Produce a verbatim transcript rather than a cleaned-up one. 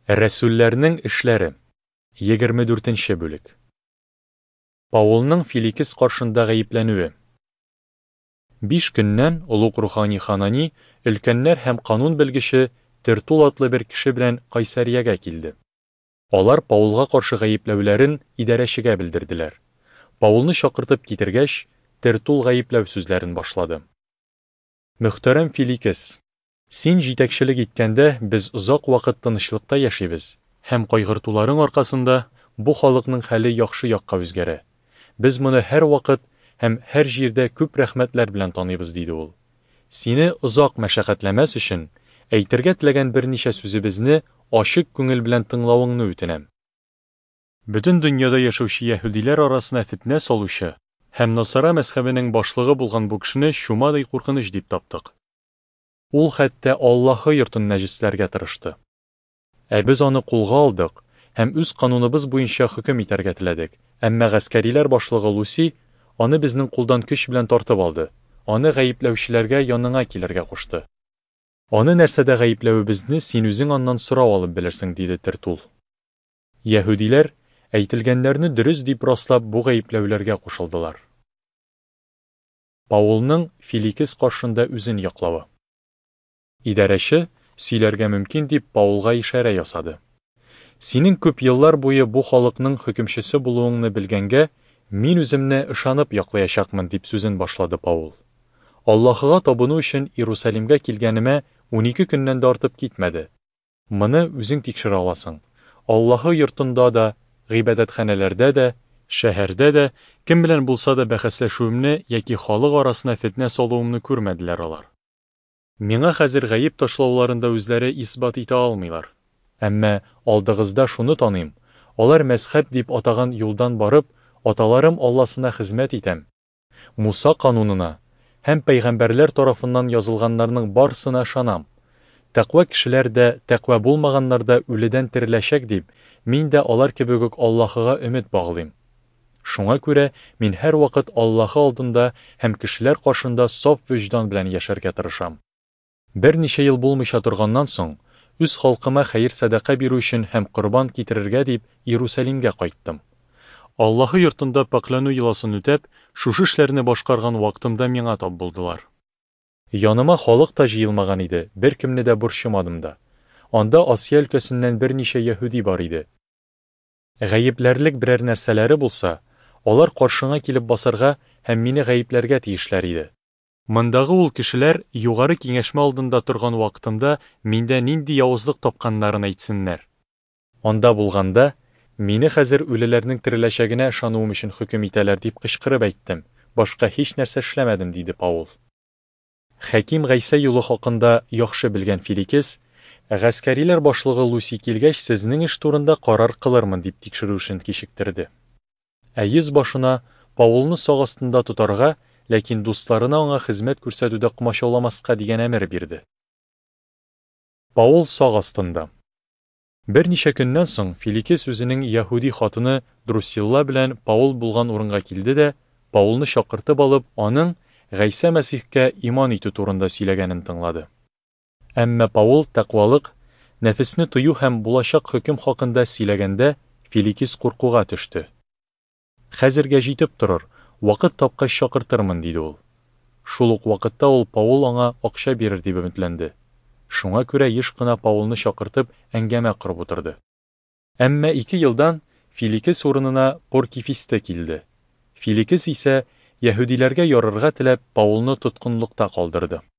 Рәсүлләрнең эшләре. егерме дүртенче бүлек. Паулның Филикс ҡаршында ғәйепләнеүе. Биш көннән олуғ рухани Ханани, өлкәннәр һәм ҡанун белгеше Тертул атлы бер кеше белән Ҡайсариягә килде. Алар Паулға ҡаршы ғәйепләүләрен идарәшегә белдерҙеләр. Паулны шаҡыртып китергәч, Тертул ғәйепләү сүзләрен башлады. Мөхтәрәм Филикс, син җитәкселек иткәндә без озаҡ ваҡыт тыныслыҡта йәшәйбез, һәм ҡайғыртыуларың арҡасында бу халыҡның хәле яҡшы яҡҡа үҙгәрә. Без моны һәр ваҡыт һәм һәр җирдә күп рәхмәтләр белән таныйбыз, диде ул. Сине озаҡ мәшәҡәтләмәс өсөн, әйтергә теләгән бер нисә сүзебезне ашыҡ күңел белән тыңлауыңны үтенәм. Бөтөн донъяда йәшәүче йәһүдиләр арасына фетнә салыусы һәм Насара мәзһәбенең башлығы булған бу кешене шумадай ҡурҡыныс дип таптыҡ. Ул хәтта Аллаһы йортон нәжесләргә тырышты. Ә без аны ҡулға алдыҡ һәм үҙ ҡануныбыҙ буйынса хөкөм итәргә теләдек. Әммә ғәскәриләр башлығы Луси аны безнең ҡулдан көс белән тартып алды. Аны ғәйепләүселәргә яныңа килергә ҡушты. Аны нәрсәдә ғәйепләүебеҙне син үзең аннан сорау алып белерсең, диде Тертул. Йәһүдиләр әйтелгәндәрне дөрөс дип раслап бу ғәйепләүләргә ҡушылдылар. Паулның Филикс ҡаршында үзен яҡлауы. Идарәше сөйләргә мөмкин дип Паулға ишарә ясады. Синең күп йыллар буйы бу халыҡның хөкөмшесе булыуыңны белгәнгә, мин үземне ышанып яҡлаясаҡмын, дип сүзен башлады Паул. Аллаһыға табыну өсөн Иерусалимгә килгәнемә ун ике көннән дә артып китмәде. Мыны үзең тикшерә аласың. Аллаһы йортонда да, ғибәдәтхәнәләрдә дә, шәһәрдә дә, кем белән булса да бәхәсләшеүемне йәки халыҡ арасына фетнә салыуымны күрмәделәр алар. Миңа хәзер ғәйеп ташлауларында үзләре исбат итә алмыйлар. Әммә алдығызда шуны таныйым, алар мәзһәб дип атаған юлдан барып, аталарым Алласына хеҙмәт итәм. Муса ҡанунына һәм пәйғәмбәрләр тарафынан язылғандарның барсына ышанам. Тәҡүә кешеләр дә, тәҡүә булмағандар да үледән тереләшәк дип, мин дә алар кебек үк Аллаһыға өмөт бағлыйм. Шуңа күрә мин һәр ваҡыт Аллаһы алдында һәм кешеләр ҡаршында саф вөждан белән йәшәргә тырышам. Бер нисә йыл булмыйша торғаннан соң, үҙ халҡыма хәйер садаҡа бирү өсөн һәм ҡорбан китерергә дип Иерусалимгә ҡайттым. Аллаһы йортонда паклану йыласын үтәп, шушы эшләрне башҡарған ваҡытымда миңа тап булдылар. Яныма халыҡ та жыйылмаған иде, бер кемне дә борсомадым да. Анда Асия өлкәсенән бер нисә йәһүди бар иде. Ғәйепләрлек берәр нәрсәләре булса, алар ҡаршыңа килеп басырға һәм мине ғәйепләргә тейешләр иде. Мындағы ул кешеләр юғары киңәшмә алдында торған ваҡытымда миндә нинди яуызлыҡ тапҡаннарын әйтсеннәр. Анда булғанда, мине хәзер үлеләрнең тереләшәгенә ышаныуым өсөн хөкөм итәләр дип ҡышҡырып әйттем. Башҡа һис нәрсә эшләмәдем, диде Паул. Хәким Ғәйсә юлы хаҡында яҡшы белгән Филикс, ғәскәриләр башлығы Луси килгәч, сезнең эш турында ҡарар ҡылырмын, дип тикшереү өсөн кишектерҙе. Ә йөз башына Паулны саҡ аҫтында тотарға, ләкин дуҫтарына аңа хеҙмәт күрсәтеүҙә ҡамашауламаҫҡа дигән әмер бирҙе. Паул саҡ аҫтында. Бер нисә көннән соң Филикс үзенең йәһүди хатыны Друсилла белән Паул булған урынға килде дә, Паулны шаҡыртып алып, аның Ғәйсә Мәсихкә иман итеү турында сөйләгәнен тыңлады. Әммә Паул тәҡвалыҡ, нәфесне тойоу һәм буласаҡ хөкөм хаҡында сөйләгәндә, Филикс ҡурҡыуға төштө. Хәзергә җитеп торор, ваҡыт тапҡас шаҡыртырмын, диде ул. Шул уҡ ваҡытта ул Паул аңа аҡса бирер дип өмөтләнде. Шуңа күрә йыш ҡына Паулны шаҡыртып әңгәмә ҡороп ултырҙы. Әммә ике йылдан Филикс урынына Поркифисты килде. Филикс исә йәһүдиләргә ярарға теләп Паулны тотҡонлоҡта ҡалдырҙы.